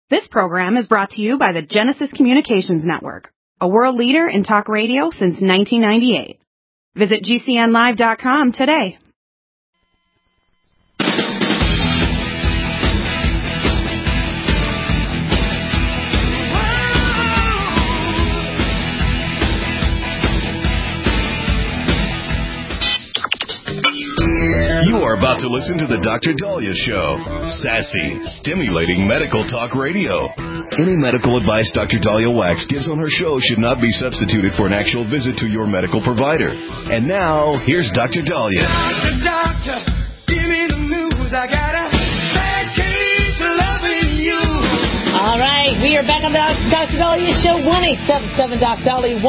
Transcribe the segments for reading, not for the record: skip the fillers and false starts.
This program is brought to you by the Genesis Communications Network, a world leader in talk radio since 1998. Visit GCNlive.com today. You are about to listen to the Dr. Daliah Show. Sassy, stimulating medical talk radio. Any medical advice Dr. Daliah Wax gives on her show should not be substituted for an actual visit to your medical provider. And now, here's Dr. Daliah. Doctor, give me the news. I got a bad case of loving you. All right, we are back on the Dr. Daliah Show. 1-877-DOC-DALI,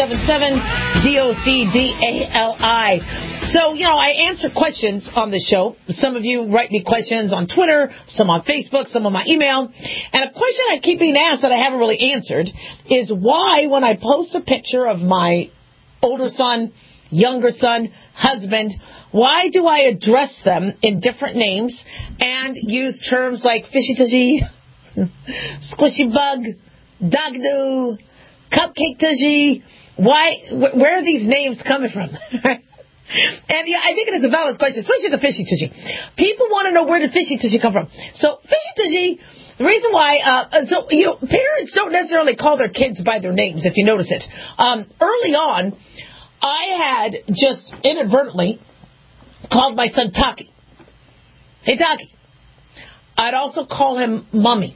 1-877-DOCDALI. So, I answer questions on the show. Some of you write me questions on Twitter, some on Facebook, some on my email. And a question I keep being asked that I haven't really answered is why, when I post a picture of my older son, younger son, husband, why do I address them in different names and use terms like fishy-tushy, squishy bug, dog-doo, cupcake tushy? Where are these names coming from? And I think it is a valid question, especially the fishy tushy. People want to know where did fishy tushy come from. So fishy tushy, the reason why, parents don't necessarily call their kids by their names, if you notice it. Early on, I had just inadvertently called my son Taki. Hey, Taki. I'd also call him Mommy.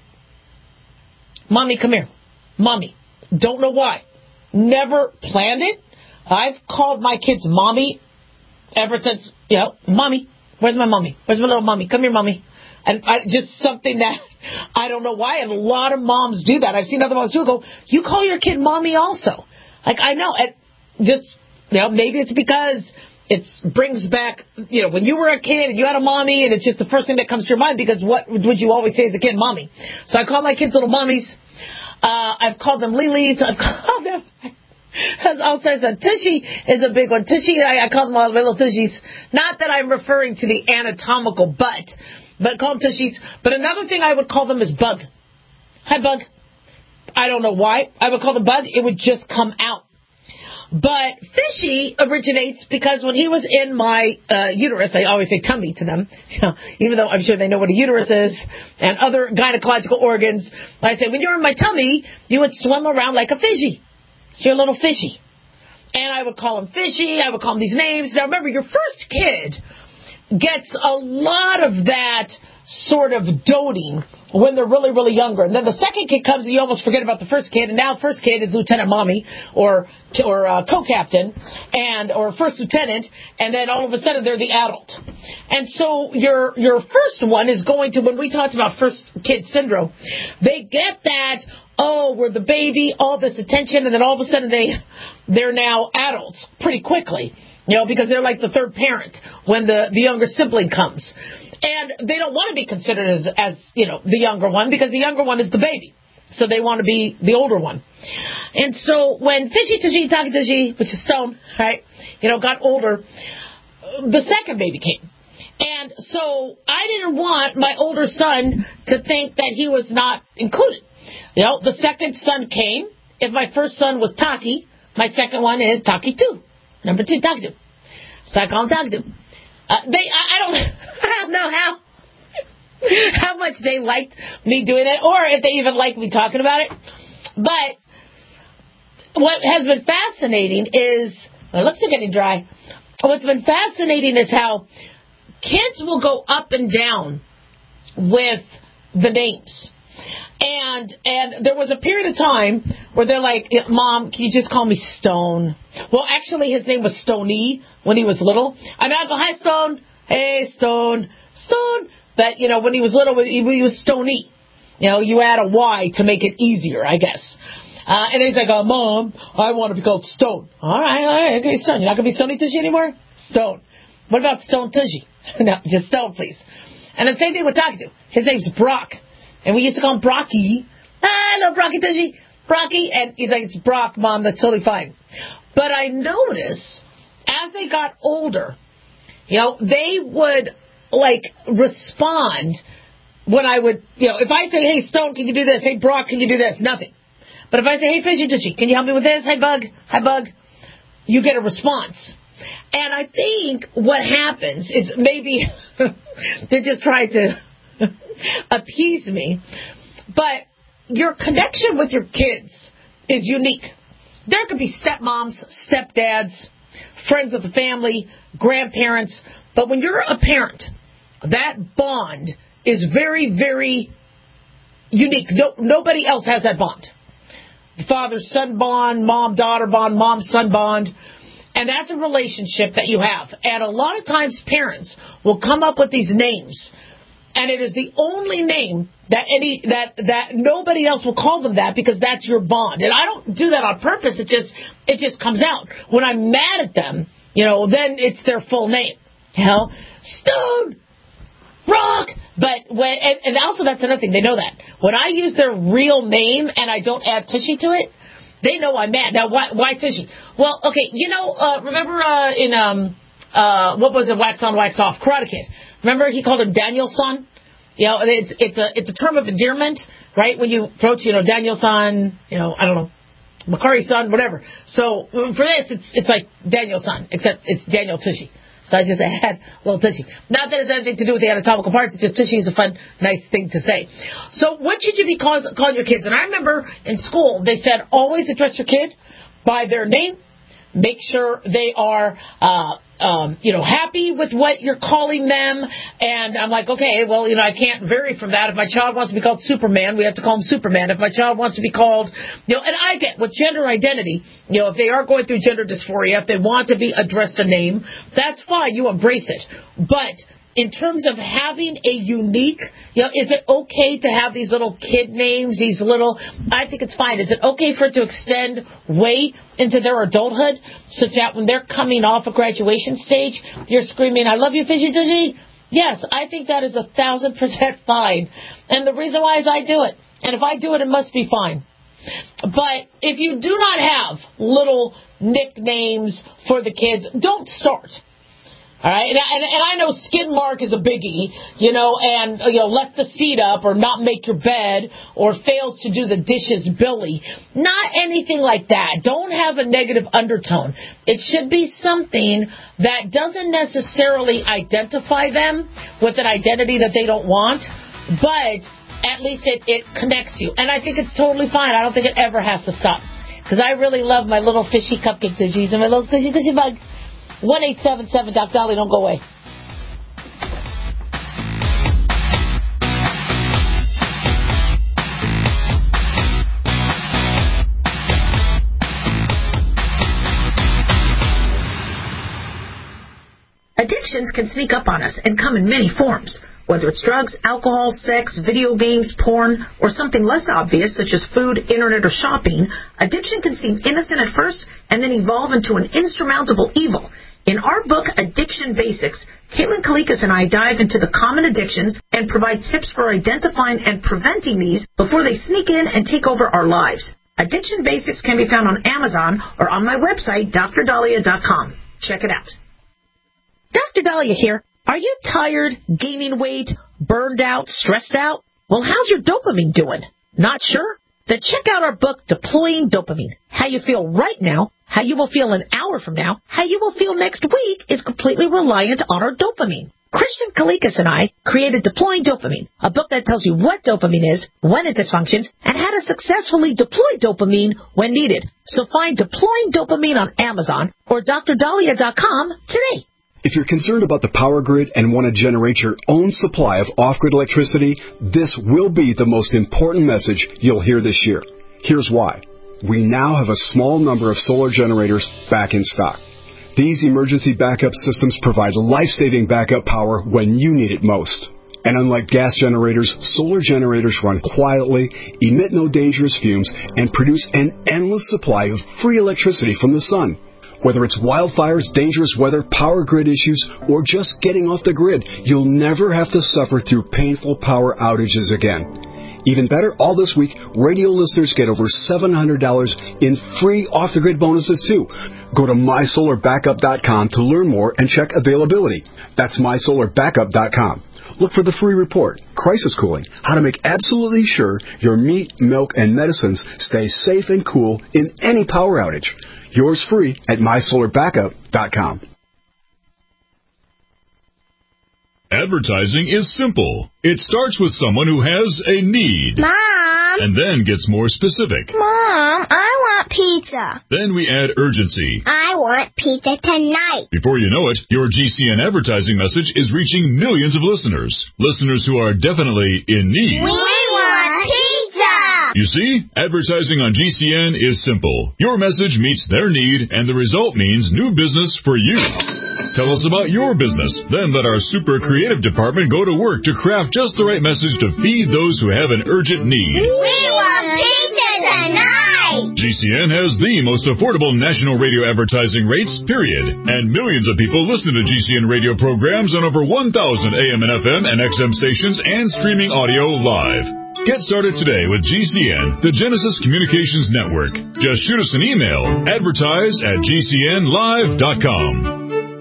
Mommy, come here. Mommy. Don't know why. Never planned it. I've called my kids Mommy ever since, Mommy. Where's my mommy? Where's my little mommy? Come here, Mommy. And just something that I don't know why. And a lot of moms do that. I've seen other moms who go, you call your kid Mommy also. Like, I know. And just, maybe it's because it brings back, when you were a kid and you had a mommy and it's just the first thing that comes to your mind because what would you always say as a kid? Mommy. So I call my kids little mommies. I've called them Lilies. I've called them... As all sorts of Tushy is a big one. Tushy, I call them all little Tushies. Not that I'm referring to the anatomical butt, but call them Tushies. But another thing I would call them is Bug. Hi, Bug. I don't know why I would call them Bug. It would just come out. But Fishy originates because when he was in my uterus, I always say tummy to them, even though I'm sure they know what a uterus is and other gynecological organs. I say, when you're in my tummy, you would swim around like a fishy. So you're a little fishy. And I would call him Fishy. I would call him these names. Now, remember, your first kid gets a lot of that sort of doting when they're really, really younger. And then the second kid comes and you almost forget about the first kid. And now first kid is Lieutenant Mommy or co-captain or first lieutenant. And then all of a sudden they're the adult. And so your first one is going to, when we talked about first kid syndrome, they get that, we're the baby, all this attention, and then all of a sudden they're now adults pretty quickly, because they're like the third parent when the younger sibling comes. And they don't want to be considered as the younger one because the younger one is the baby. So they want to be the older one. And so when Fishy Tushy, Taki Tushy, which is Stone, right, got older, the second baby came. And so I didn't want my older son to think that he was not included. The second son came. If my first son was Taki, my second one is Taki 2. Number 2, Taki 2. So I call him Taki 2. I don't know how much they liked me doing it, or if they even liked me talking about it. But what has been fascinating is, my lips are getting dry. What's been fascinating is how kids will go up and down with the names. And there was a period of time where they're like, Mom, can you just call me Stone? Well, actually, his name was Stoney when he was little. I go, hi, Stone. Hey, Stone. Stone. But, when he was little, he was Stoney. You add a Y to make it easier, I guess. And then he's like, Mom, I want to be called Stone. All right, okay, Stone. You're not going to be Stoney Tushy anymore? Stone. What about Stone Tushy? No, just Stone, please. And then same thing with Taki. His name's Brock. And we used to call him Brocky. Hello, Brocky Tushy. Brocky. And he's like, it's Brock, Mom. That's totally fine. But I noticed as they got older, they would, respond when I would, if I say, hey, Stone, can you do this? Hey, Brock, can you do this? Nothing. But if I say, hey, Fishy Tushy, can you help me with this? Hey, Bug. Hi, Bug. You get a response. And I think what happens is maybe they're just trying to appease me. But your connection with your kids is unique. There could be stepmoms, stepdads, friends of the family, grandparents. But when you're a parent, that bond is very, very unique. Nobody else has that bond. Father-son bond, mom-daughter bond, mom-son bond. And that's a relationship that you have. And a lot of times parents will come up with these names. And it is the only name that nobody else will call them that, because that's your bond. And I don't do that on purpose. It just comes out. When I'm mad at them, then it's their full name. Stone, Rock. But and also that's another thing. They know that. When I use their real name and I don't add Tushy to it, they know I'm mad. Now, why Tushy? Well, okay, remember in what was it, Wax On, Wax Off, Karate Kid? Remember he called him Daniel-san? It's a term of endearment, right? When you approach, Daniel-san, I don't know, Makari-san, whatever. So for this, it's like Daniel-san, except it's Daniel Tushy. So I just add a little Tushy. Not that it has anything to do with the anatomical parts. It's just Tushy is a fun, nice thing to say. So what should you be calling your kids? And I remember in school, they said always address your kid by their name. Make sure they are, happy with what you're calling them. And I'm like, okay, well, I can't vary from that. If my child wants to be called Superman, we have to call him Superman. If my child wants to be called, and I get with gender identity, if they are going through gender dysphoria, if they want to be addressed a name, that's fine. You embrace it. But in terms of having a unique, is it okay to have these little kid names, I think it's fine. Is it okay for it to extend way into their adulthood, such that when they're coming off a graduation stage, you're screaming, I love you, Fishy Tushy? Yes, I think that is 1,000% fine. And the reason why is I do it. And if I do it, it must be fine. But if you do not have little nicknames for the kids, don't start. All right, and I know skin mark is a biggie, and left the seat up or not make your bed or fails to do the dishes, Billy. Not anything like that. Don't have a negative undertone. It should be something that doesn't necessarily identify them with an identity that they don't want, but at least it connects you. And I think it's totally fine. I don't think it ever has to stop, because I really love my little fishy cupcake dishes and my little fishy tushy bug. 1-877 Doc Dolly, don't go away. Addictions can sneak up on us and come in many forms. Whether it's drugs, alcohol, sex, video games, porn, or something less obvious such as food, internet, or shopping, addiction can seem innocent at first and then evolve into an insurmountable evil. In our book, Addiction Basics, Caitlin Kalikas and I dive into the common addictions and provide tips for identifying and preventing these before they sneak in and take over our lives. Addiction Basics can be found on Amazon or on my website, DrDahlia.com. Check it out. Dr. Dahlia here. Are you tired, gaining weight, burned out, stressed out? Well, how's your dopamine doing? Not sure? Then check out our book, Deploying Dopamine. How you feel right now, how you will feel an hour from now, how you will feel next week is completely reliant on our dopamine. Christian Kalikas and I created Deploying Dopamine, a book that tells you what dopamine is, when it dysfunctions, and how to successfully deploy dopamine when needed. So find Deploying Dopamine on Amazon or DrDahlia.com today. If you're concerned about the power grid and want to generate your own supply of off-grid electricity, this will be the most important message you'll hear this year. Here's why. We now have a small number of solar generators back in stock. These emergency backup systems provide life-saving backup power when you need it most. And unlike gas generators, solar generators run quietly, emit no dangerous fumes, and produce an endless supply of free electricity from the sun. Whether it's wildfires, dangerous weather, power grid issues, or just getting off the grid, you'll never have to suffer through painful power outages again. Even better, all this week, radio listeners get over $700 in free off-the-grid bonuses, too. Go to mysolarbackup.com to learn more and check availability. That's mysolarbackup.com. Look for the free report, Crisis Cooling, how to make absolutely sure your meat, milk, and medicines stay safe and cool in any power outage. Yours free at mysolarbackup.com. Advertising is simple. It starts with someone who has a need. Mom! And then gets more specific. Mom, I want pizza. Then we add urgency. I want pizza tonight. Before you know it, your GCN advertising message is reaching millions of listeners. Listeners who are definitely in need. We want pizza! You see, advertising on GCN is simple. Your message meets their need, and the result means new business for you. Tell us about your business. Then let our super creative department go to work to craft just the right message to feed those who have an urgent need. We want pizza tonight! GCN has the most affordable national radio advertising rates, period. And millions of people listen to GCN radio programs on over 1,000 AM and FM and XM stations and streaming audio live. Get started today with GCN, the Genesis Communications Network. Just shoot us an email, advertise@gcnlive.com.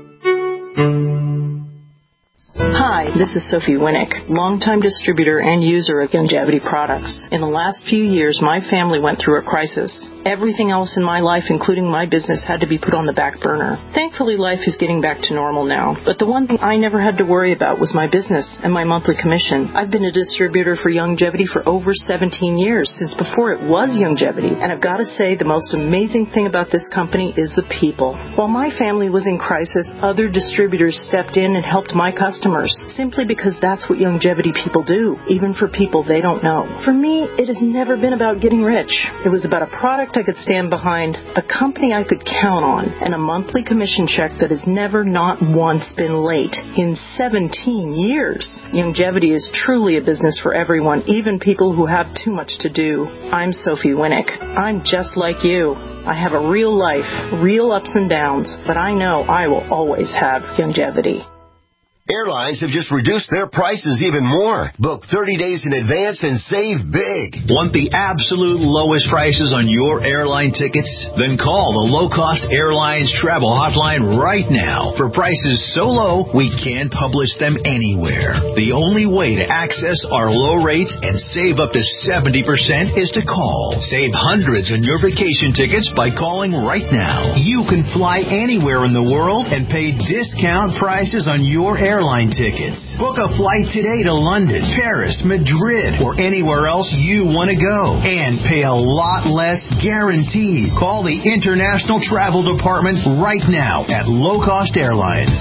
Hi, this is Sophie Winnick, longtime distributor and user of Youngevity products. In the last few years, my family went through a crisis. Everything else in my life, including my business, had to be put on the back burner. Thankfully, life is getting back to normal now. But the one thing I never had to worry about was my business and my monthly commission. I've been a distributor for Youngevity for over 17 years, since before it was Youngevity. And I've got to say, the most amazing thing about this company is the people. While my family was in crisis, other distributors stepped in and helped my customers, simply because that's what Youngevity people do, even for people they don't know. For me, it has never been about getting rich. It was about a product I could stand behind, a company I could count on, and a monthly commission check that has never not once been late in 17 years. Youngevity is truly a business for everyone, even people who have too much to do. I'm Sophie Winnick. I'm just like you. I have a real life, real ups and downs, but I know I will always have Youngevity. Airlines have just reduced their prices even more. Book 30 days in advance and save big. Want the absolute lowest prices on your airline tickets? Then call the Low Cost Airlines Travel Hotline right now. For prices so low, we can't publish them anywhere. The only way to access our low rates and save up to 70% is to call. Save hundreds on your vacation tickets by calling right now. You can fly anywhere in the world and pay discount prices on your airline tickets. Book a flight today to London, Paris, Madrid, or anywhere else you want to go. And pay a lot less guaranteed. Call the International Travel Department right now at Low Cost Airlines.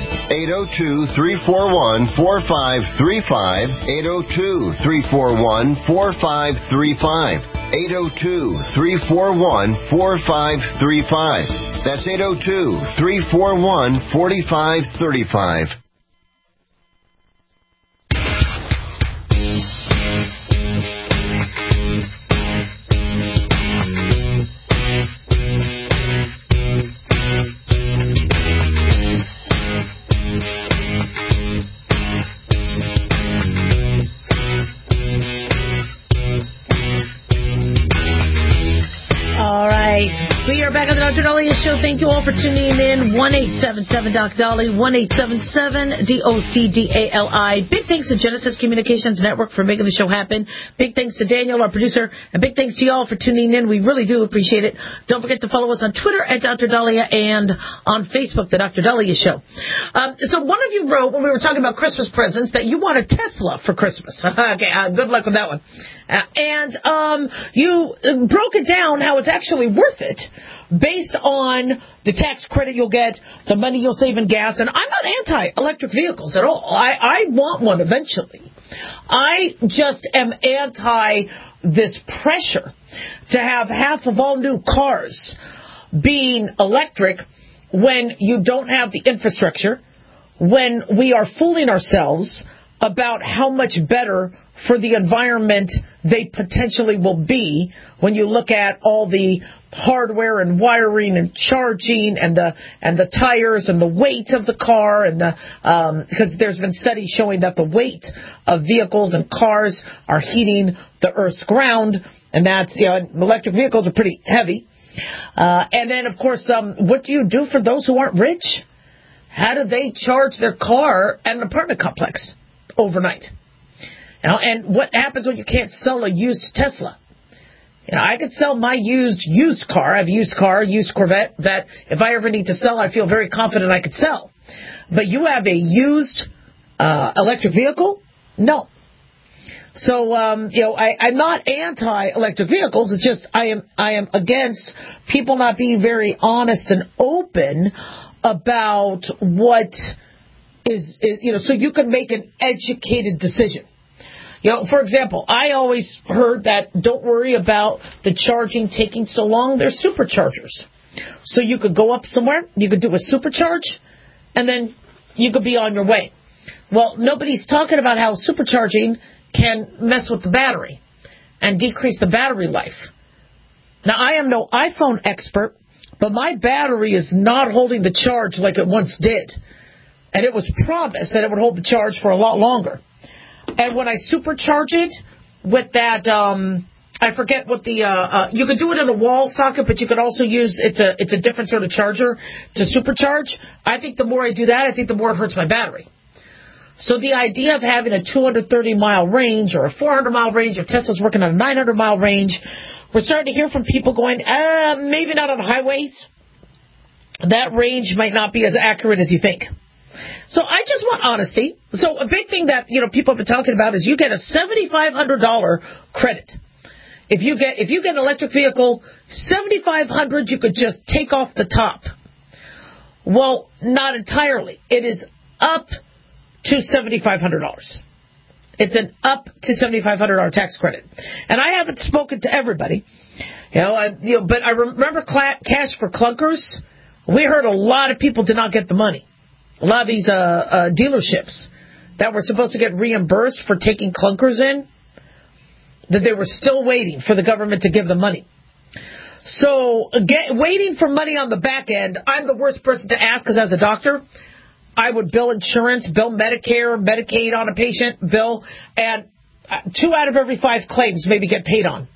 802-341-4535. 802-341-4535. 802-341-4535. That's 802-341-4535. We are back on the Dr. Dahlia Show. Thank you all for tuning in. 1-877-Doc-Dolly, 1-877-DOCDALI. Big thanks to Genesis Communications Network for making the show happen. Big thanks to Daniel, our producer, and big thanks to you all for tuning in. We really do appreciate it. Don't forget to follow us on Twitter at Dr. Dahlia and on Facebook, The Dr. Dahlia Show. So one of you wrote, when we were talking about Christmas presents, that you want a Tesla for Christmas. Okay, good luck with that one. And you broke it down how it's actually worth it based on the tax credit you'll get, the money you'll save in gas. And I'm not anti-electric vehicles at all. I want one eventually. I just am anti this pressure to have half of all new cars being electric when you don't have the infrastructure, when we are fooling ourselves about how much better for the environment they potentially will be when you look at all the hardware and wiring and charging and the tires and the weight of the car and because there's been studies showing that the weight of vehicles and cars are heating the Earth's ground, and that's electric vehicles are pretty heavy. And then of course, what do you do for those who aren't rich? How do they charge their car at an apartment complex? overnight. And what happens when you can't sell a used Tesla? I could sell my used car. I have a used car, used Corvette, that if I ever need to sell, I feel very confident I could sell. But you have a used electric vehicle? No. So, I'm not anti-electric vehicles. It's just I am against people not being very honest and open about what is so you can make an educated decision. For example, I always heard that don't worry about the charging taking so long. They're superchargers. So you could go up somewhere, you could do a supercharge, and then you could be on your way. Well, nobody's talking about how supercharging can mess with the battery and decrease the battery life. Now, I am no iPhone expert, but my battery is not holding the charge like it once did. And it was promised that it would hold the charge for a lot longer. And when I supercharge it with that, I forget what you could do it in a wall socket, but you could also use, it's a different sort of charger to supercharge. I think the more I do that, I think the more it hurts my battery. So the idea of having a 230-mile range or a 400-mile range, if Tesla's working on a 900-mile range, we're starting to hear from people going, maybe not on highways. That range might not be as accurate as you think. So I just want honesty. So a big thing that people have been talking about is you get a $7,500 credit. If you get an electric vehicle, $7,500 you could just take off the top. Well, not entirely. It is up to $7,500. It's an up to $7,500 tax credit. And I haven't spoken to everybody, but I remember Cash for Clunkers. We heard a lot of people did not get the money. A lot of these dealerships that were supposed to get reimbursed for taking clunkers in, that they were still waiting for the government to give them money. So waiting for money on the back end, I'm the worst person to ask because as a doctor, I would bill insurance, bill Medicare, Medicaid on a patient, and 2 out of every 5 claims maybe get paid on.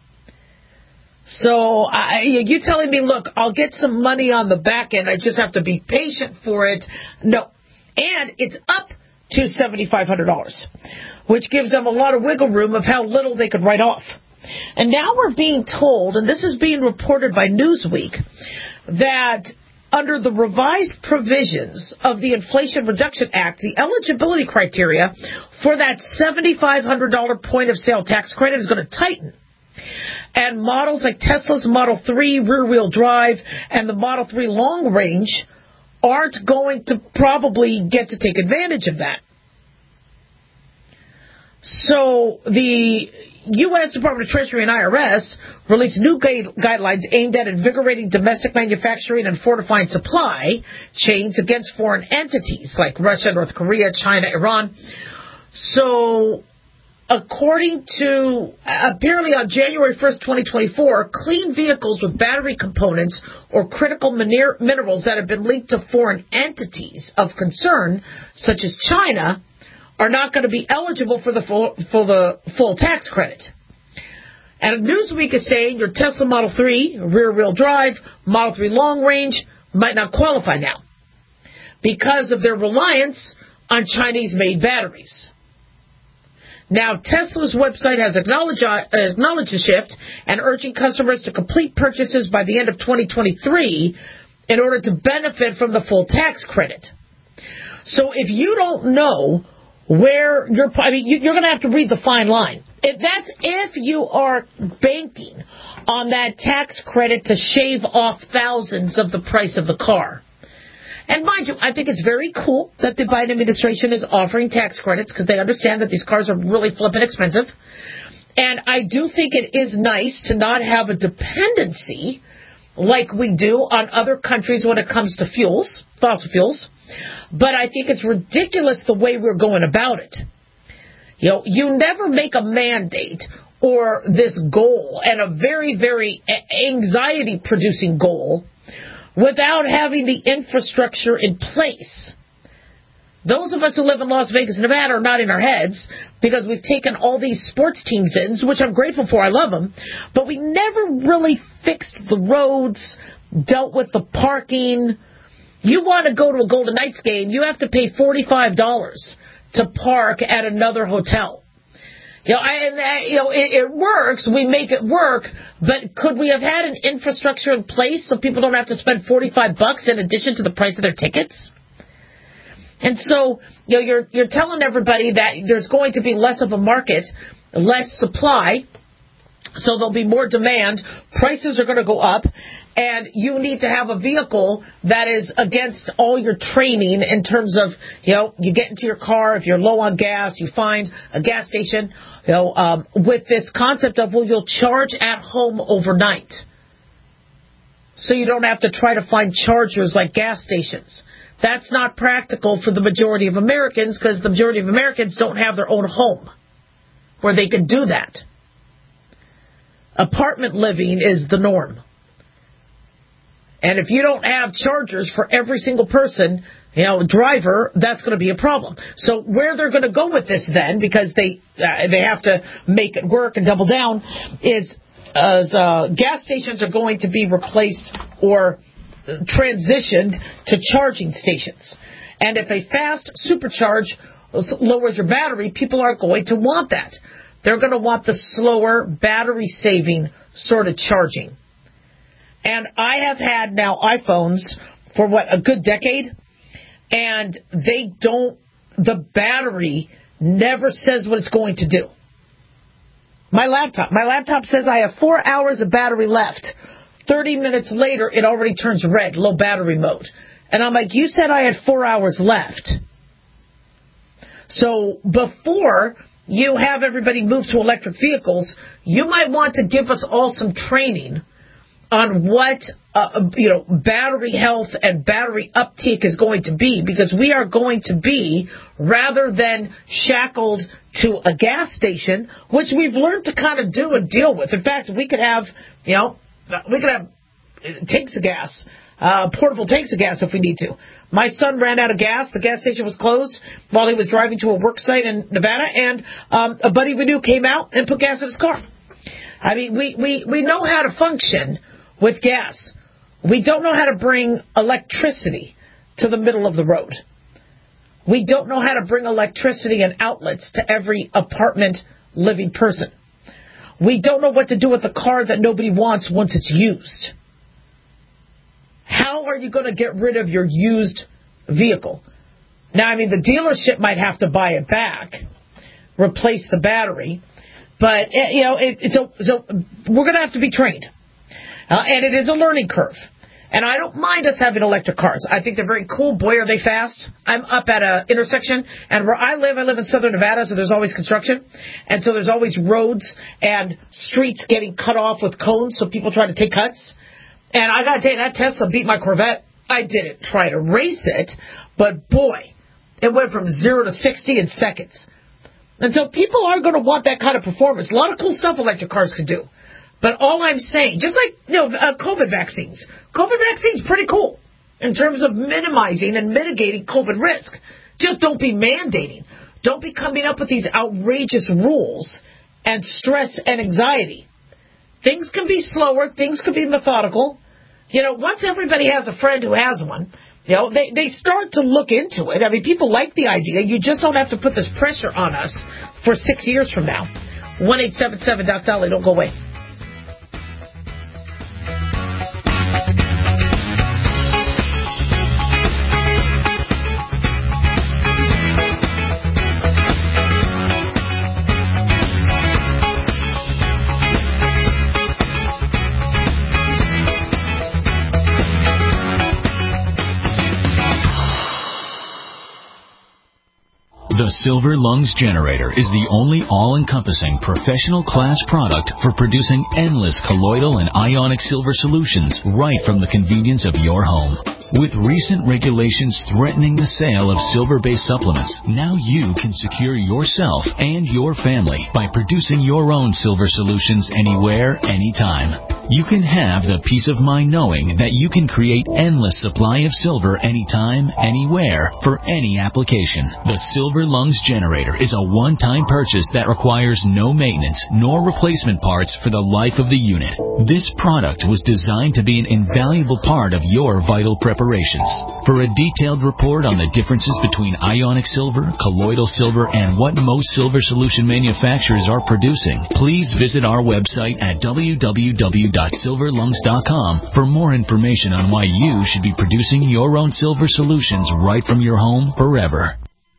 So you telling me, look, I'll get some money on the back end. I just have to be patient for it. No. And it's up to $7,500, which gives them a lot of wiggle room of how little they could write off. And now we're being told, and this is being reported by Newsweek, that under the revised provisions of the Inflation Reduction Act, the eligibility criteria for that $7,500 point-of-sale tax credit is going to tighten. And models like Tesla's Model 3 rear-wheel drive and the Model 3 long range aren't going to probably get to take advantage of that. So the U.S. Department of Treasury and IRS released new guidelines aimed at invigorating domestic manufacturing and fortifying supply chains against foreign entities like Russia, North Korea, China, Iran. So according to, apparently on January 1st, 2024, clean vehicles with battery components or critical minerals that have been linked to foreign entities of concern, such as China, are not going to be eligible for the full tax credit. And Newsweek is saying your Tesla Model 3 rear-wheel drive, Model 3 long range might not qualify now because of their reliance on Chinese-made batteries. Now, Tesla's website has acknowledged the shift and urging customers to complete purchases by the end of 2023 in order to benefit from the full tax credit. So if you don't know where you're going to have to read the fine line. That's if you are banking on that tax credit to shave off thousands of the price of the car. And mind you, I think it's very cool that the Biden administration is offering tax credits because they understand that these cars are really flippin' expensive. And I do think it is nice to not have a dependency like we do on other countries when it comes to fuels, fossil fuels. But I think it's ridiculous the way we're going about it. You never make a mandate or this goal, and a very, very anxiety-producing goal, without having the infrastructure in place. Those of us who live in Las Vegas, Nevada are not in our heads because we've taken all these sports teams in, which I'm grateful for. I love them. But we never really fixed the roads, dealt with the parking. You want to go to a Golden Knights game, you have to pay $45 to park at another hotel. It works. We make it work, but could we have had an infrastructure in place so people don't have to spend $45 in addition to the price of their tickets? And so, you're telling everybody that there's going to be less of a market, less supply, so there'll be more demand, prices are going to go up, and you need to have a vehicle that is against all your training in terms of, you get into your car, if you're low on gas, you find a gas station, with this concept of, you'll charge at home overnight. So you don't have to try to find chargers like gas stations. That's not practical for the majority of Americans because the majority of Americans don't have their own home where they can do that. Apartment living is the norm. And if you don't have chargers for every single person, driver, that's going to be a problem. So where they're going to go with this then, because they have to make it work and double down, is gas stations are going to be replaced or transitioned to charging stations. And if a fast supercharge lowers your battery, people aren't going to want that. They're going to want the slower, battery-saving sort of charging. And I have had now iPhones for, a good decade, and the battery never says what it's going to do. My laptop says I have 4 hours of battery left. 30 minutes later, it already turns red, low battery mode. And I'm like, you said I had 4 hours left. So before you have everybody move to electric vehicles, you might want to give us all some training on what, battery health and battery uptake is going to be, because we are going to be, rather than shackled to a gas station, which we've learned to kind of do and deal with. In fact, we could have tanks of gas, portable tanks of gas if we need to. My son ran out of gas. The gas station was closed while he was driving to a work site in Nevada, and a buddy we knew came out and put gas in his car. I mean, we know how to function with gas. We don't know how to bring electricity to the middle of the road. We don't know how to bring electricity and outlets to every apartment living person. We don't know what to do with the car that nobody wants once it's used. How are you going to get rid of your used vehicle? Now, the dealership might have to buy it back, replace the battery, but, so we're going to have to be trained. And it is a learning curve. And I don't mind us having electric cars. I think they're very cool. Boy, are they fast. I'm up at an intersection, and where I live in southern Nevada, so there's always construction. And so there's always roads and streets getting cut off with cones, so people try to take cuts. And I got to tell you, that Tesla beat my Corvette. I didn't try to race it, but boy, it went from 0 to 60 in seconds. And so people are going to want that kind of performance. A lot of cool stuff electric cars can do. But all I'm saying, just like, COVID vaccines. COVID vaccines pretty cool in terms of minimizing and mitigating COVID risk. Just don't be mandating. Don't be coming up with these outrageous rules and stress and anxiety. Things can be slower. Things can be methodical. Once everybody has a friend who has one, they start to look into it. People like the idea. You just don't have to put this pressure on us for 6 years from now. 1-877-Doc-Dolly. Don't go away. The Silver Lungs Generator is the only all-encompassing professional-class product for producing endless colloidal and ionic silver solutions right from the convenience of your home. With recent regulations threatening the sale of silver-based supplements, now you can secure yourself and your family by producing your own silver solutions anywhere, anytime. You can have the peace of mind knowing that you can create endless supply of silver anytime, anywhere, for any application. The Silver Lungs Generator is a one-time purchase that requires no maintenance nor replacement parts for the life of the unit. This product was designed to be an invaluable part of your vital preparations. For a detailed report on the differences between ionic silver, colloidal silver, and what most silver solution manufacturers are producing, please visit our website at www.silverlungs.com for more information on why you should be producing your own silver solutions right from your home forever.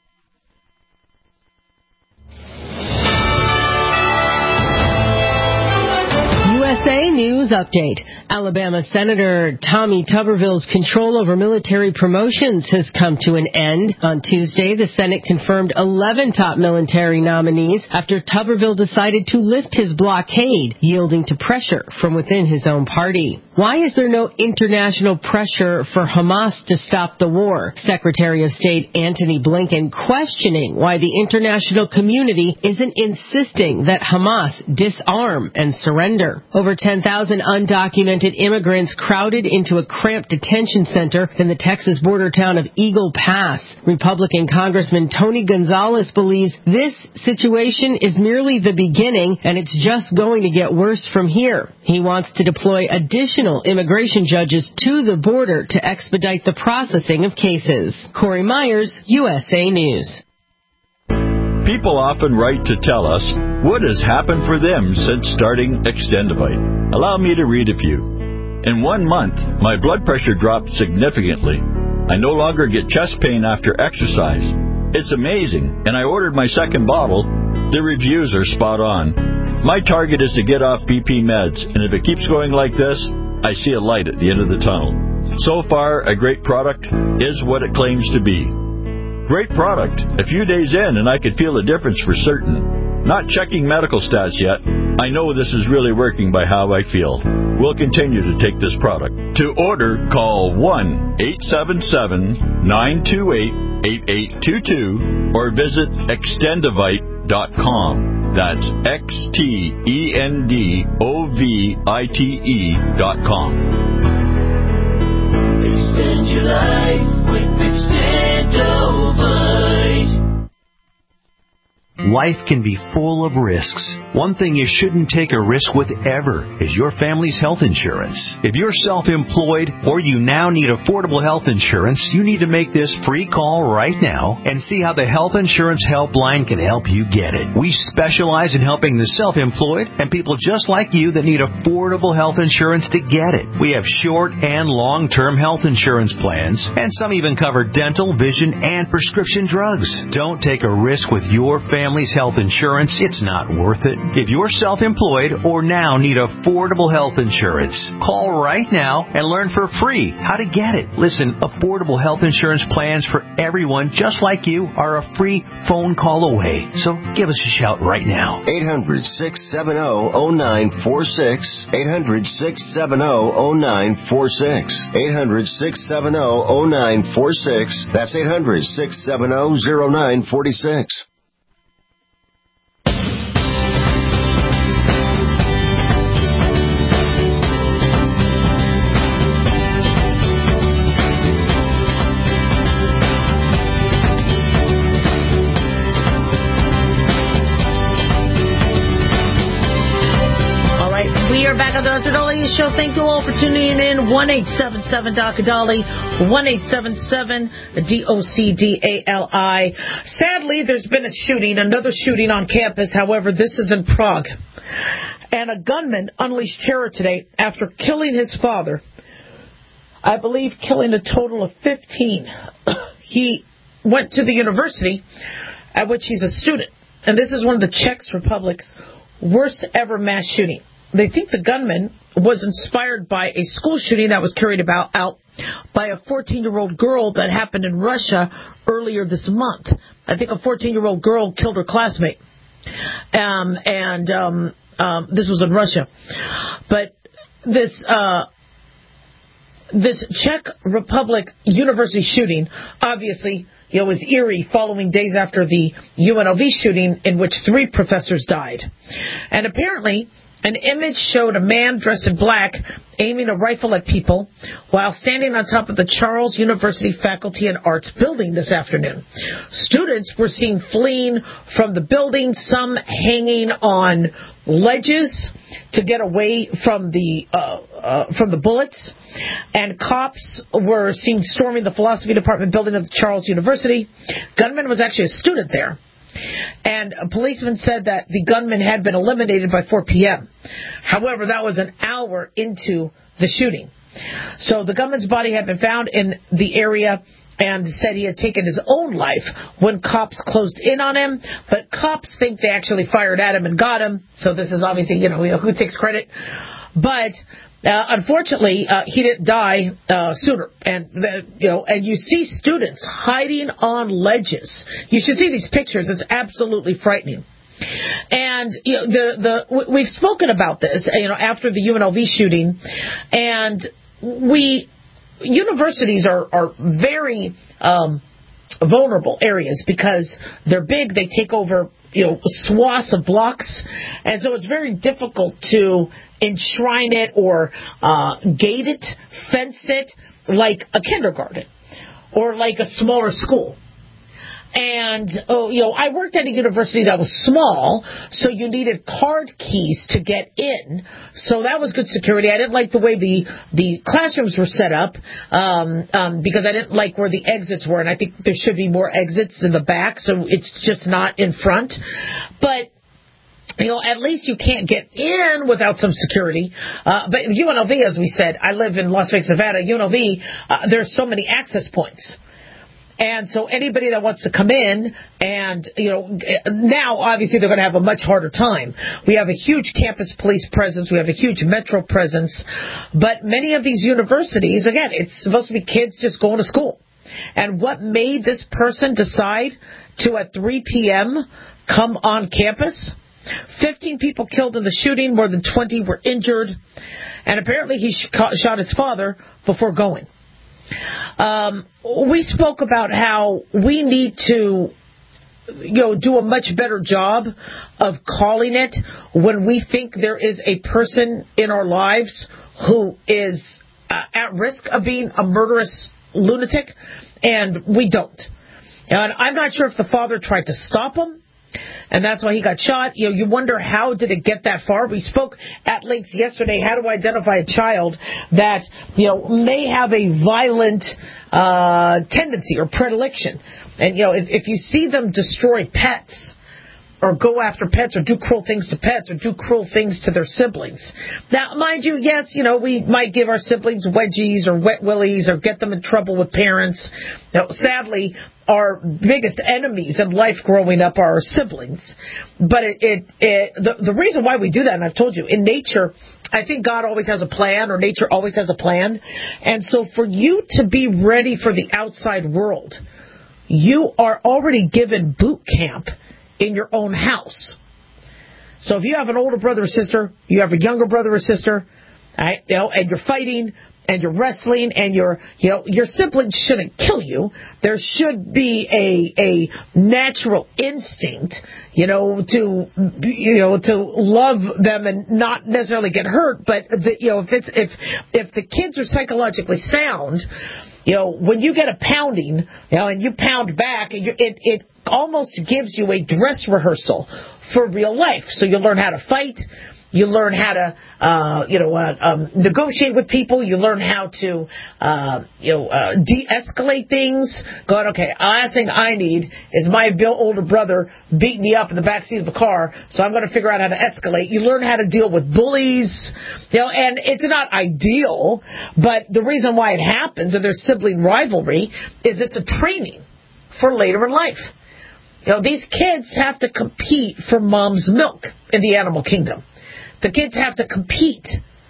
USA News Update. Alabama Senator Tommy Tuberville's control over military promotions has come to an end. On Tuesday, the Senate confirmed 11 top military nominees after Tuberville decided to lift his blockade, yielding to pressure from within his own party. Why is there no international pressure for Hamas to stop the war? Secretary of State Antony Blinken questioning why the international community isn't insisting that Hamas disarm and surrender. Over 10,000 undocumented immigrants crowded into a cramped detention center in the Texas border town of Eagle Pass. Republican Congressman Tony Gonzalez believes this situation is merely the beginning and it's just going to get worse from here. He wants to deploy additional immigration judges to the border to expedite the processing of cases. Corey Myers, USA News. People often write to tell us what has happened for them since starting Extendivite. Allow me to read a few. In 1 month, my blood pressure dropped significantly. I no longer get chest pain after exercise. It's amazing, and I ordered my second bottle. The reviews are spot on. My target is to get off BP meds, and if it keeps going like this, I see a light at the end of the tunnel. So far, a great product is what it claims to be. Great product. A few days in, and I could feel a difference for certain. Not checking medical stats yet. I know this is really working by how I feel. We'll continue to take this product. To order, call 1-877-928-8822 or visit Extendivite.com. That's XTENDOVITE.com. Extend your life with Extendovite. Life can be full of risks. One thing you shouldn't take a risk with ever is your family's health insurance. If you're self-employed or you now need affordable health insurance, you need to make this free call right now and see how the Health Insurance Helpline can help you get it. We specialize in helping the self-employed and people just like you that need affordable health insurance to get it. We have short and long-term health insurance plans, and some even cover dental, vision, and prescription drugs. Don't take a risk with your family's health insurance. It's not worth it. If you're self-employed or now need affordable health insurance, call right now and learn for free how to get it. Listen, affordable health insurance plans for everyone just like you are a free phone call away. So give us a shout right now. 800-670-0946. 800-670-0946. 800-670-0946. That's 800-670-0946. Back on the Dr. Daliah Show. Thank you all for tuning in. 1-877-Dr. Dali, 1-877-DOCDALI. Sadly, there's been a shooting, another shooting on campus. However, this is in Prague. And a gunman unleashed terror today after killing his father. I believe killing a total of 15. He went to the university at which he's a student. And this is one of the Czech Republic's worst ever mass shooting. They think the gunman was inspired by a school shooting that was carried out by a 14-year-old girl that happened in Russia earlier this month. I think a 14-year-old girl killed her classmate. This was in Russia. But this Czech Republic university shooting, obviously, was eerie following days after the UNLV shooting in which 3 professors died. And apparently, An image showed a man dressed in black aiming a rifle at people while standing on top of the Charles University Faculty and Arts building this afternoon. Students were seen fleeing from the building, some hanging on ledges to get away from the bullets, and cops were seen storming the philosophy department building of Charles University. Gunman was actually a student there. And a policeman said that the gunman had been eliminated by 4 p.m. However, that was an hour into the shooting. So the gunman's body had been found in the area and said he had taken his own life when cops closed in on him. But cops think they actually fired at him and got him. So this is obviously, who takes credit. But unfortunately, he didn't die sooner. And and you see students hiding on ledges. You should see these pictures. It's absolutely frightening. And we've spoken about this, after the UNLV shooting, and universities are very vulnerable areas because they're big. They take over swaths of blocks, and so it's very difficult to enshrine it or gate it, fence it like a kindergarten or like a smaller school. And, I worked at a university that was small, so you needed card keys to get in. So that was good security. I didn't like the way the classrooms were set up, because I didn't like where the exits were. And I think there should be more exits in the back, so it's just not in front. But at least you can't get in without some security. But UNLV, as we said, I live in Las Vegas, Nevada. UNLV, there's so many access points. And so anybody that wants to come in and, now obviously they're going to have a much harder time. We have a huge campus police presence. We have a huge metro presence. But many of these universities, again, it's supposed to be kids just going to school. And what made this person decide to, at 3 p.m., come on campus? 15 people killed in the shooting. More than 20 were injured. And apparently he shot his father before going. We spoke about how we need to, do a much better job of calling it when we think there is a person in our lives who is at risk of being a murderous lunatic, and we don't. And I'm not sure if the father tried to stop him, and that's why he got shot. You wonder, how did it get that far? We spoke at length yesterday how to identify a child that, may have a violent tendency or predilection. And, if you see them destroy pets or go after pets or do cruel things to pets or do cruel things to their siblings. Now, mind you, yes, we might give our siblings wedgies or wet willies or get them in trouble with parents. Sadly, our biggest enemies in life growing up are our siblings. But the reason why we do that, and I've told you, in nature, I think God always has a plan, or nature always has a plan. And so for you to be ready for the outside world, you are already given boot camp in your own house. So if you have an older brother or sister, you have a younger brother or sister, right, and you're fighting and you're wrestling and your siblings shouldn't kill you. There should be a natural instinct, to love them and not necessarily get hurt. But if the kids are psychologically sound, when you get a pounding, and you pound back, it almost gives you a dress rehearsal for real life. So you learn how to fight. You learn how to, negotiate with people. You learn how to, de-escalate things. Going, okay, last thing I need is my older brother beating me up in the backseat of the car, so I'm going to figure out how to escalate. You learn how to deal with bullies, and it's not ideal, but the reason why it happens, and there's sibling rivalry, is it's a training for later in life. These kids have to compete for mom's milk in the animal kingdom. The kids have to compete,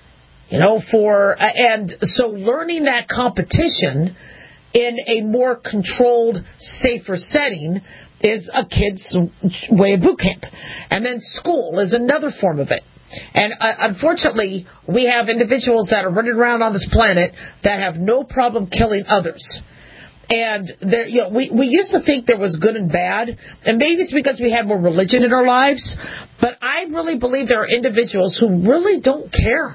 and so learning that competition in a more controlled, safer setting is a kid's way of boot camp. And then school is another form of it. And unfortunately, we have individuals that are running around on this planet that have no problem killing others. And there, we used to think there was good and bad, and maybe it's because we had more religion in our lives, but I really believe there are individuals who really don't care.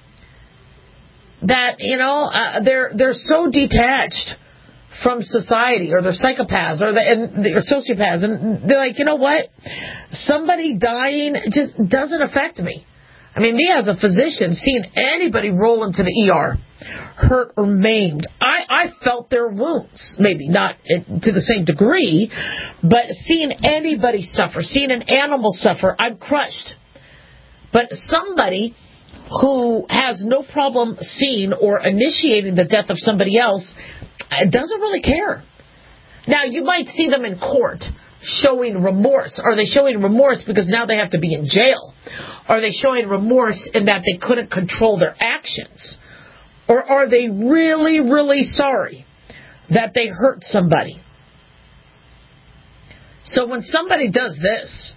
That, they're so detached from society, or they're psychopaths, or they're sociopaths, and they're like, you know what? Somebody dying just doesn't affect me. I mean, me as a physician, seeing anybody roll into the ER, hurt or maimed, I felt their wounds. Maybe not to the same degree, but seeing anybody suffer, seeing an animal suffer, I'm crushed. But somebody who has no problem seeing or initiating the death of somebody else doesn't really care. Now, you might see them in court showing remorse. Are they showing remorse because now they have to be in jail? Are they showing remorse in that they couldn't control their actions? Or are they really, really sorry that they hurt somebody? So when somebody does this,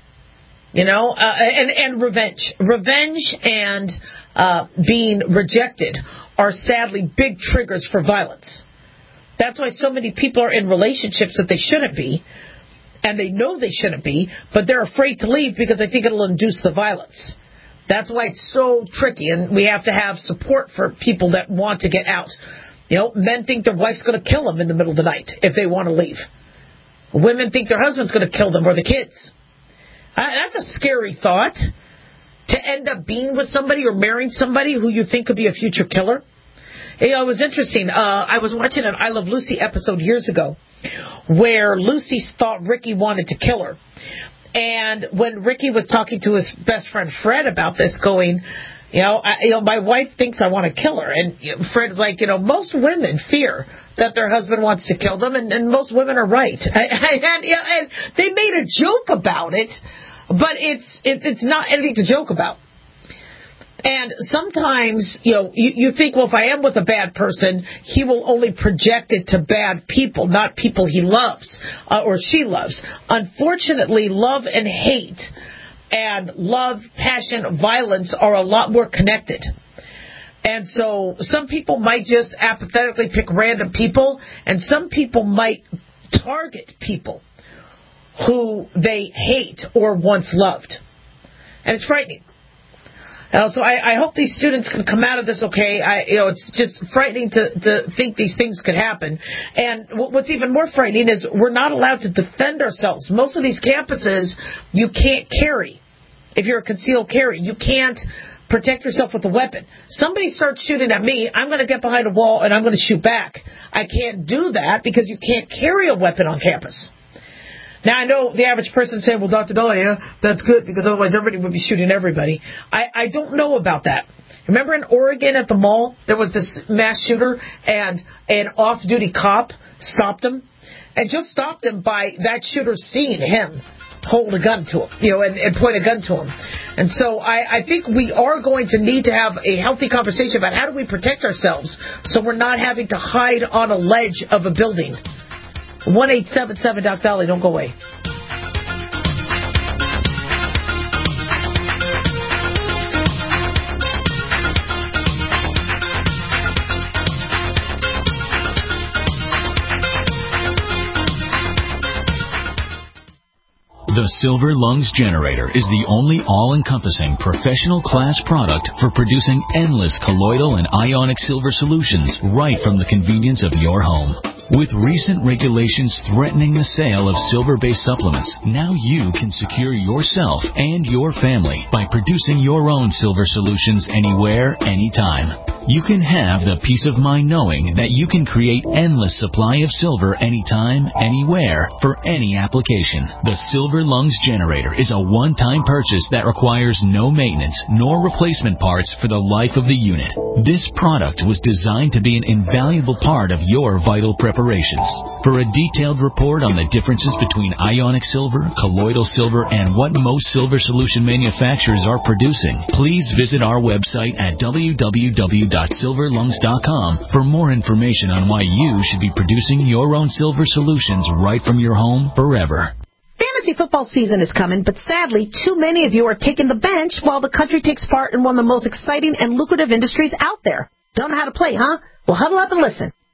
and revenge and being rejected are sadly big triggers for violence. That's why so many people are in relationships that they shouldn't be, and they know they shouldn't be, but they're afraid to leave because they think it'll induce the violence. That's why it's so tricky, and we have to have support for people that want to get out. Men think their wife's going to kill them in the middle of the night if they want to leave. Women think their husband's going to kill them or the kids. That's a scary thought, to end up being with somebody or marrying somebody who you think could be a future killer. It was interesting. I was watching an I Love Lucy episode years ago where Lucy thought Ricky wanted to kill her. And when Ricky was talking to his best friend Fred about this, going, my wife thinks I want to kill her. And Fred's like, most women fear that their husband wants to kill them, and most women are right. And they made a joke about it, but it's not anything to joke about. And sometimes, you think, well, if I am with a bad person, he will only project it to bad people, not people he loves or she loves. Unfortunately, love and hate and love, passion, violence are a lot more connected. And so some people might just apathetically pick random people, and some people might target people who they hate or once loved. And it's frightening. So I hope these students can come out of this okay. It's just frightening to think these things could happen. And what's even more frightening is we're not allowed to defend ourselves. Most of these campuses, you can't carry. If you're a concealed carry, you can't protect yourself with a weapon. Somebody starts shooting at me, I'm going to get behind a wall and I'm going to shoot back. I can't do that because you can't carry a weapon on campus. Now, I know the average person saying, well, Dr. Dahlia, that's good because otherwise everybody would be shooting everybody. I don't know about that. Remember in Oregon at the mall, there was this mass shooter and an off-duty cop stopped him? And just stopped him by that shooter seeing him hold a gun to him, and point a gun to him. And so I think we are going to need to have a healthy conversation about how do we protect ourselves so we're not having to hide on a ledge of a building. 1-877 Doc Dahlia, don't go away. The Silver Lungs Generator is the only all-encompassing professional class product for producing endless colloidal and ionic silver solutions right from the convenience of your home. With recent regulations threatening the sale of silver-based supplements, now you can secure yourself and your family by producing your own silver solutions anywhere, anytime. You can have the peace of mind knowing that you can create endless supply of silver anytime, anywhere, for any application. The Silver Lungs Generator is a one-time purchase that requires no maintenance nor replacement parts for the life of the unit. This product was designed to be an invaluable part of your vital preparations. For a detailed report on the differences between ionic silver, colloidal silver, and what most silver solution manufacturers are producing, please visit our website at www.silverlungs.com for more information on why you should be producing your own silver solutions right from your home forever. Fantasy football season is coming, but sadly, too many of you are taking the bench while the country takes part in one of the most exciting and lucrative industries out there. Don't know how to play, huh? Well, huddle up and listen.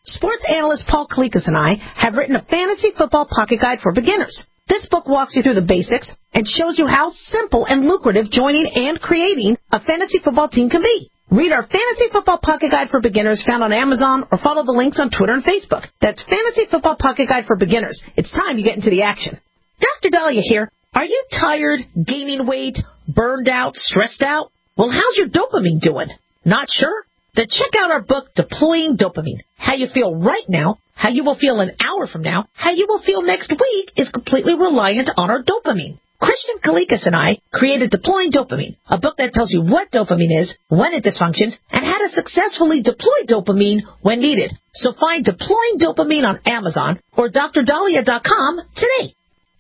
Sports analyst Paul Kalikas and I have written a fantasy football pocket guide for beginners. This book walks you through the basics and shows you how simple and lucrative joining and creating a fantasy football team can be. Read our Fantasy Football Pocket Guide for Beginners found on Amazon or follow the links on Twitter and Facebook. That's Fantasy Football Pocket Guide for Beginners. It's time you get into the action. Dr. Dahlia here. Are you tired, gaining weight, burned out, stressed out? Well, how's your dopamine doing? Not sure? Then check out our book, Deploying Dopamine. How you feel right now, how you will feel an hour from now, how you will feel next week is completely reliant on our dopamine. Christian Kalikas and I created Deploying Dopamine, a book that tells you what dopamine is, when it dysfunctions, and how to successfully deploy dopamine when needed. So find Deploying Dopamine on Amazon or drdahlia.com today.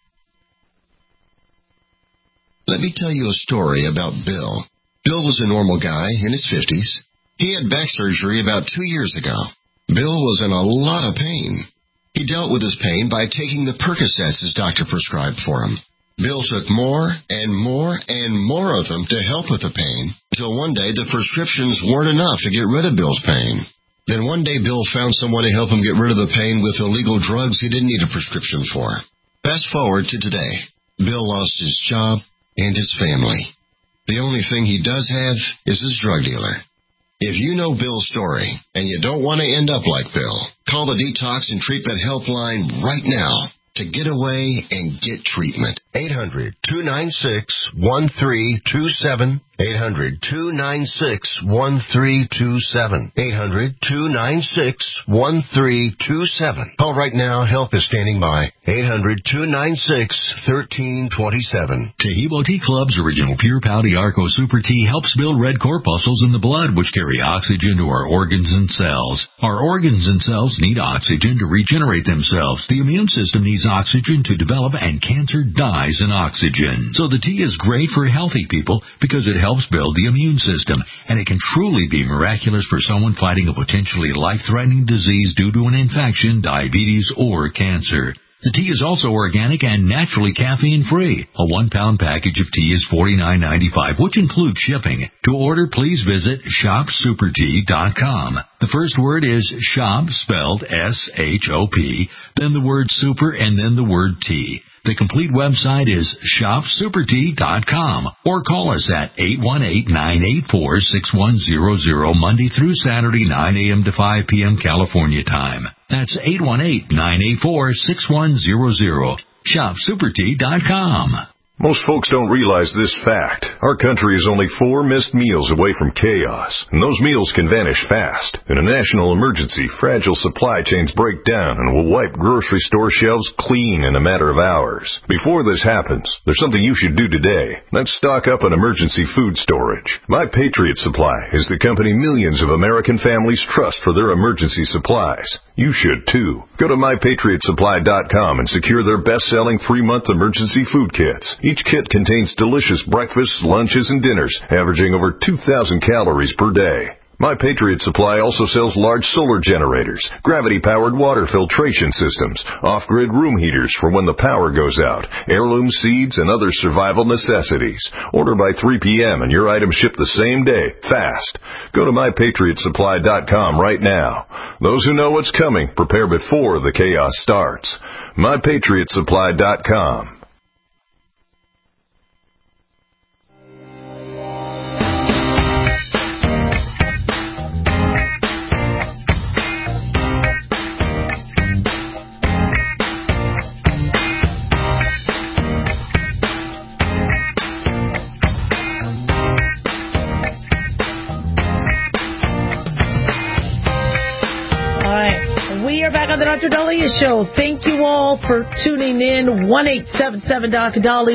Let me tell you a story about Bill. Bill was a normal guy in his 50s. He had back surgery about 2 years ago. Bill was in a lot of pain. He dealt with his pain by taking the Percocets his doctor prescribed for him. Bill took more and more and more of them to help with the pain, until one day the prescriptions weren't enough to get rid of Bill's pain. Then one day Bill found someone to help him get rid of the pain with illegal drugs he didn't need a prescription for. Fast forward to today. Bill lost his job and his family. The only thing he does have is his drug dealer. If you know Bill's story and you don't want to end up like Bill, call the Detox and Treatment Helpline right now to get away and get treatment. 800-296-1327. 800-296-1327. 800-296-1327. Call right now. Help is standing by. 800-296-1327. Taheebo Tea Club's original Pure Pau Arco Super Tea helps build red corpuscles in the blood, which carry oxygen to our organs and cells. Our organs and cells need oxygen to regenerate themselves. The immune system needs oxygen to develop, and cancer dies in oxygen. So the tea is great for healthy people because it helps build the immune system, and it can truly be miraculous for someone fighting a potentially life-threatening disease due to an infection, diabetes, or cancer. The tea is also organic and naturally caffeine-free. A 1-pound package of tea is $49.95, which includes shipping. To order, please visit shopsupertea.com. The first word is shop, spelled S-H-O-P, then the word super, and then the word tea. The complete website is shopsupertea.com, or call us at 818-984-6100 Monday through Saturday, 9 a.m. to 5 p.m. California time. That's 818-984-6100. shopsupertea.com. Most folks don't realize this fact. Our country is only 4 missed meals away from chaos, and those meals can vanish fast. In a national emergency, fragile supply chains break down and will wipe grocery store shelves clean in a matter of hours. Before this happens, there's something you should do today. That's stock up on emergency food storage. My Patriot Supply is the company millions of American families trust for their emergency supplies. You should too. Go to MyPatriotSupply.com and secure their best-selling 3-month emergency food kits. Each kit contains delicious breakfasts, lunches, and dinners, averaging over 2,000 calories per day. My Patriot Supply also sells large solar generators, gravity-powered water filtration systems, off-grid room heaters for when the power goes out, heirloom seeds, and other survival necessities. Order by 3 p.m. and your items ship the same day, fast. Go to MyPatriotSupply.com right now. Those who know what's coming prepare before the chaos starts. MyPatriotSupply.com. We are back on the Dr. Dahlia Show. Thank you all for tuning in. 1-877 Dr. Dali,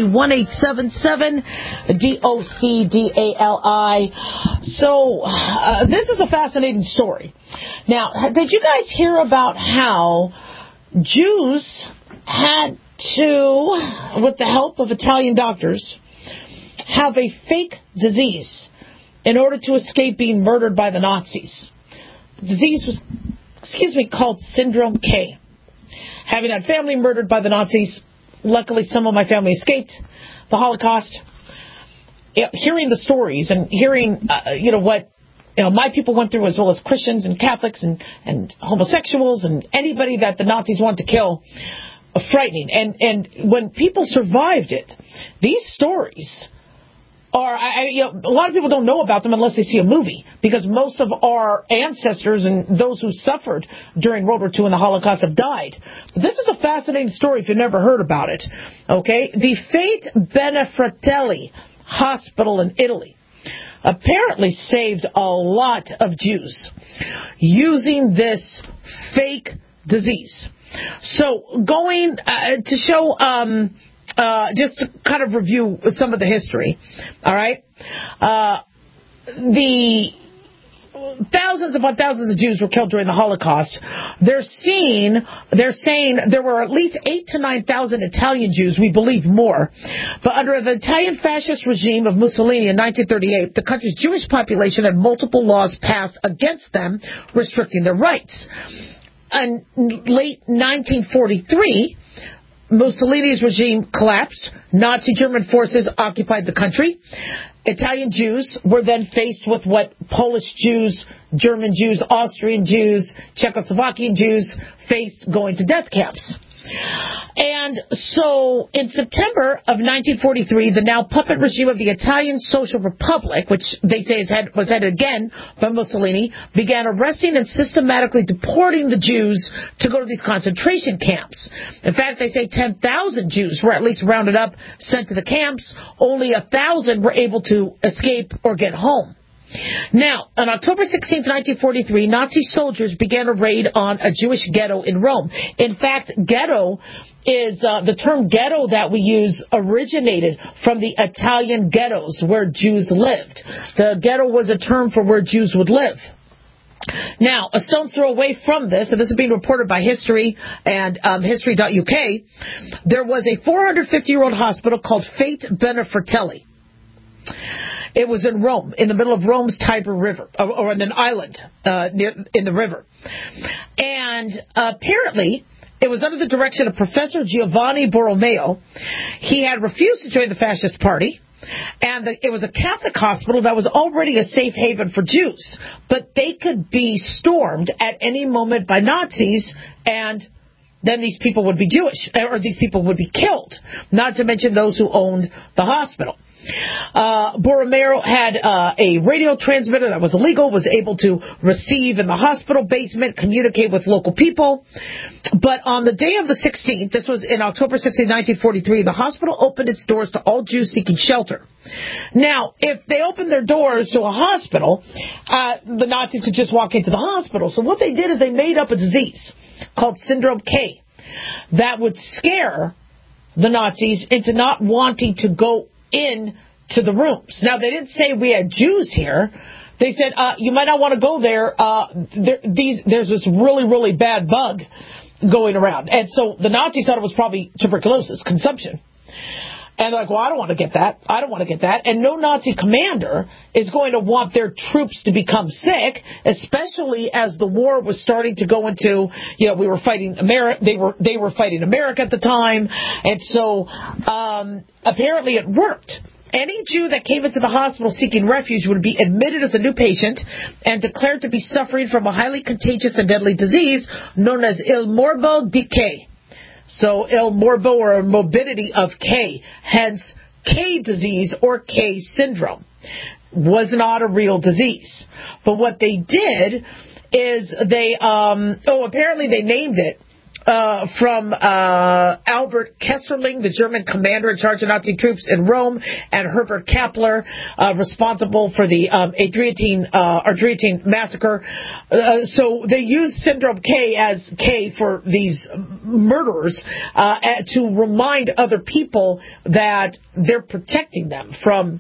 1-877-DOCDALI. So, this is a fascinating story. Now, did you guys hear about how Jews had to, with the help of Italian doctors, have a fake disease in order to escape being murdered by the Nazis? The disease was called Syndrome K. Having had family murdered by the Nazis, luckily some of my family escaped the Holocaust. Hearing the stories and hearing, what my people went through, as well as Christians and Catholics and homosexuals and anybody that the Nazis wanted to kill. Frightening. And when people survived it, these stories are, a lot of people don't know about them unless they see a movie, because most of our ancestors and those who suffered during World War II and the Holocaust have died. But this is a fascinating story if you've never heard about it. Okay? The Fate Benefratelli Hospital in Italy apparently saved a lot of Jews using this fake disease. So going to show, just to kind of review some of the history, all right? The thousands upon thousands of Jews were killed during the Holocaust. They're saying there were at least 8,000 to 9,000 Italian Jews, we believe more. But under the Italian fascist regime of Mussolini in 1938, the country's Jewish population had multiple laws passed against them, restricting their rights. In late 1943, Mussolini's regime collapsed. Nazi German forces occupied the country. Italian Jews were then faced with what Polish Jews, German Jews, Austrian Jews, Czechoslovakian Jews faced, going to death camps. And so in September of 1943, the now puppet regime of the Italian Social Republic, which they say was headed again by Mussolini, began arresting and systematically deporting the Jews to go to these concentration camps. In fact, they say 10,000 Jews were at least rounded up, sent to the camps. Only 1,000 were able to escape or get home. Now, on October 16, 1943, Nazi soldiers began a raid on a Jewish ghetto in Rome. In fact, ghetto is the term ghetto that we use originated from the Italian ghettos where Jews lived. The ghetto was a term for where Jews would live. Now, a stone's throw away from this, and this is being reported by History and History.uk, there was a 450-year-old hospital called Fate Benefratelli. It was in Rome, in the middle of Rome's Tiber River, or on an island in the river. And apparently, it was under the direction of Professor Giovanni Borromeo. He had refused to join the fascist party, and it was a Catholic hospital that was already a safe haven for Jews. But they could be stormed at any moment by Nazis, and then these people would be Jewish, or these people would be killed, not to mention those who owned the hospital. Borromeo had a radio transmitter that was illegal, was able to receive in the hospital basement, communicate with local people. But on the day of the 16th, this was in October 16, 1943, the hospital opened its doors to all Jews seeking shelter. Now, if they opened their doors to a hospital, the Nazis could just walk into the hospital. So what they did is they made up a disease called Syndrome K that would scare the Nazis into not wanting to go in to the rooms. Now, they didn't say we had Jews here. They said, you might not want to go there. There's this really, really bad bug going around. And so the Nazis thought it was probably tuberculosis, consumption. And they're like, well, I don't want to get that. I don't want to get that. And no Nazi commander is going to want their troops to become sick, especially as the war was starting to go into, we were fighting America. They were fighting America at the time. And so apparently it worked. Any Jew that came into the hospital seeking refuge would be admitted as a new patient and declared to be suffering from a highly contagious and deadly disease known as il morbo di K. So il morbo, or morbidity of K, hence K disease or K syndrome, was not a real disease. But what they did is they, apparently they named it from Albert Kesselring, the German commander in charge of Nazi troops in Rome, and Herbert Kappler, responsible for the Ardeatine massacre. So they used Syndrome K as K for these murderers to remind other people that they're protecting them from,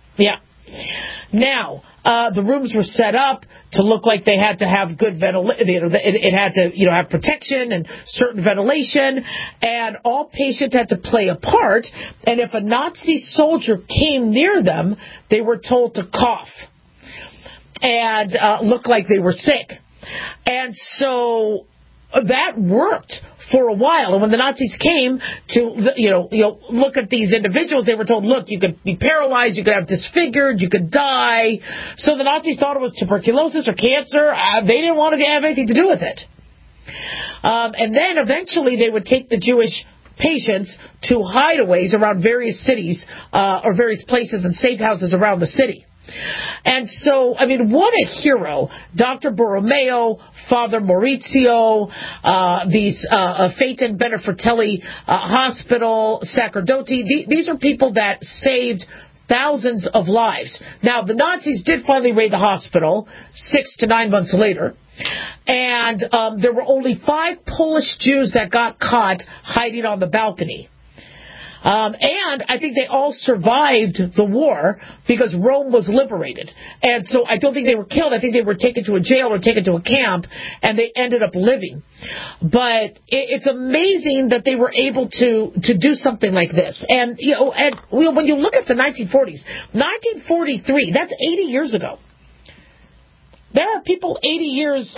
Now, the rooms were set up to look like they had to have good ventilation. It had to, have protection and certain ventilation, and all patients had to play a part. And if a Nazi soldier came near them, they were told to cough and look like they were sick. And so that worked for a while. And when the Nazis came to, look at these individuals, they were told, look, you could be paralyzed, you could have disfigured, you could die. So the Nazis thought it was tuberculosis or cancer. They didn't want to have anything to do with it. And then eventually they would take the Jewish patients to hideaways around various cities or various places and safe houses around the city. And so, what a hero. Dr. Borromeo, Father Maurizio, these Phaeton Benefertelli Hospital, Sacerdoti, these are people that saved thousands of lives. Now, the Nazis did finally raid the hospital 6 to 9 months later. And there were only 5 Polish Jews that got caught hiding on the balcony. And I think they all survived the war because Rome was liberated. And so I don't think they were killed. I think they were taken to a jail or taken to a camp, and they ended up living. But it's amazing that they were able to do something like this. And, when you look at the 1940s, 1943, that's 80 years ago. There are people 80 years,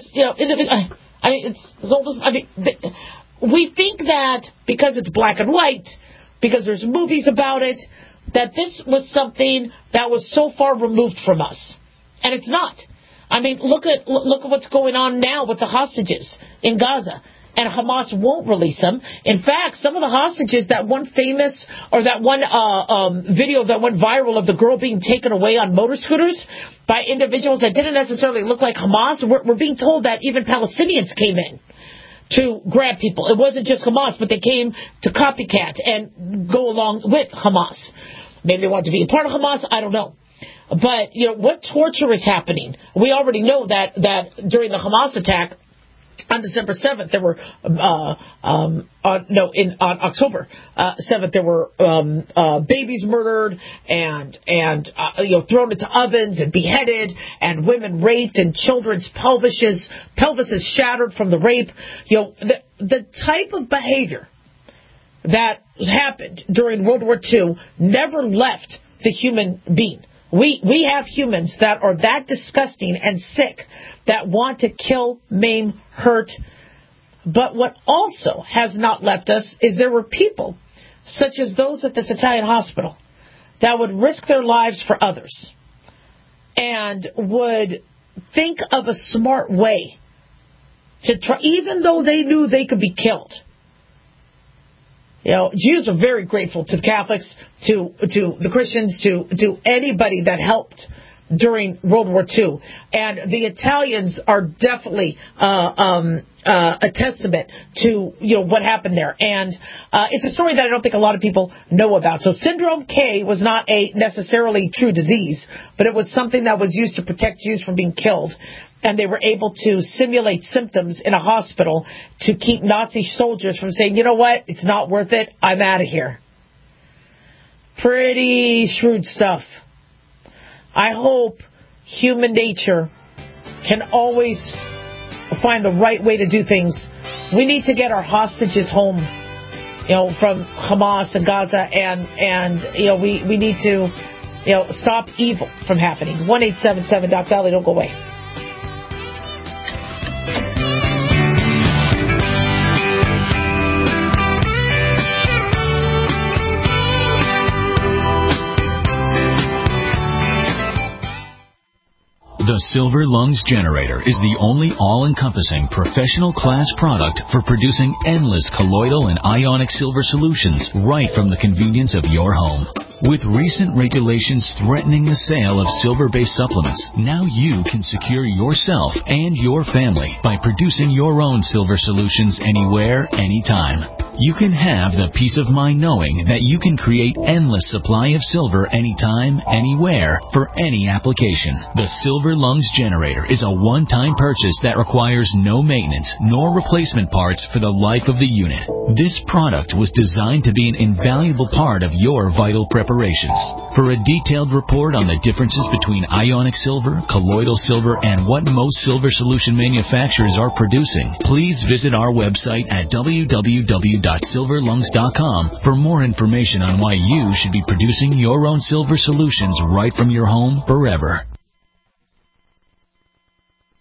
we think that because it's black and white, because there's movies about it, that this was something that was so far removed from us. And it's not. Look at what's going on now with the hostages in Gaza. And Hamas won't release them. In fact, some of the hostages, that one famous, or that one video that went viral of the girl being taken away on motor scooters by individuals that didn't necessarily look like Hamas, we're being told that even Palestinians came in to grab people. It wasn't just Hamas, but they came to copycat and go along with Hamas. Maybe they want to be a part of Hamas, I don't know. But, what torture is happening? We already know that during the Hamas attack, on December 7th, there were, on October 7th, there were babies murdered and thrown into ovens and beheaded, and women raped, and children's pelvises shattered from the rape. The type of behavior that happened during World War II never left the human being. We have humans that are that disgusting and sick that want to kill, maim, hurt. But what also has not left us is there were people, such as those at this Italian hospital, that would risk their lives for others and would think of a smart way to try, even though they knew they could be killed. Jews are very grateful to the Catholics, to the Christians, to anybody that helped during World War II. And the Italians are definitely a testament to what happened there. And it's a story that I don't think a lot of people know about. So Syndrome K was not a necessarily true disease, but it was something that was used to protect Jews from being killed. And they were able to simulate symptoms in a hospital to keep Nazi soldiers from saying, you know what, it's not worth it, I'm out of here. Pretty shrewd stuff. I hope human nature can always find the right way to do things. We need to get our hostages home, from Hamas and Gaza, and we need to, stop evil from happening. 1-877 Doc Valley, don't go away. The Silver Lungs Generator is the only all-encompassing professional class product for producing endless colloidal and ionic silver solutions right from the convenience of your home. With recent regulations threatening the sale of silver-based supplements, now you can secure yourself and your family by producing your own silver solutions anywhere, anytime. You can have the peace of mind knowing that you can create endless supply of silver anytime, anywhere, for any application. The Silver Lungs Generator is a one-time purchase that requires no maintenance nor replacement parts for the life of the unit. This product was designed to be an invaluable part of your vital preparations. For a detailed report on the differences between ionic silver, colloidal silver, and what most silver solution manufacturers are producing, please visit our website at www.silverlungs.com for more information on why you should be producing your own silver solutions right from your home forever. Hi.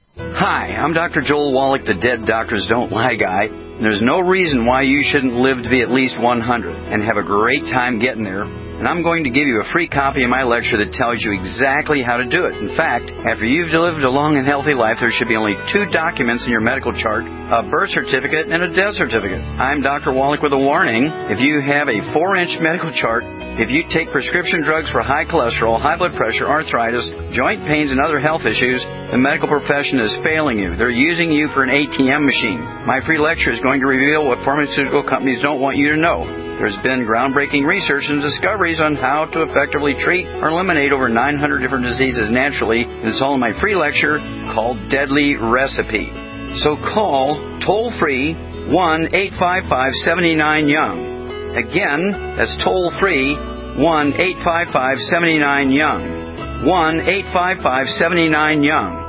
Hi, I'm Dr. Joel Wallach, the Dead Doctors Don't Lie guy. There's no reason why you shouldn't live to be at least 100 and have a great time getting there. And I'm going to give you a free copy of my lecture that tells you exactly how to do it. In fact, after you've lived a long and healthy life, there should be only 2 documents in your medical chart, a birth certificate and a death certificate. I'm Dr. Wallach with a warning. If you have a 4-inch medical chart, if you take prescription drugs for high cholesterol, high blood pressure, arthritis, joint pains, and other health issues, the medical profession is failing you. They're using you for an ATM machine. My free lecture is going to reveal what pharmaceutical companies don't want you to know. There's been groundbreaking research and discoveries on how to effectively treat or eliminate over 900 different diseases naturally. It's all in my free lecture called Deadly Recipe. So call toll-free 1-855-79-YOUNG. Again, that's toll-free 1-855-79-YOUNG. 1-855-79-YOUNG.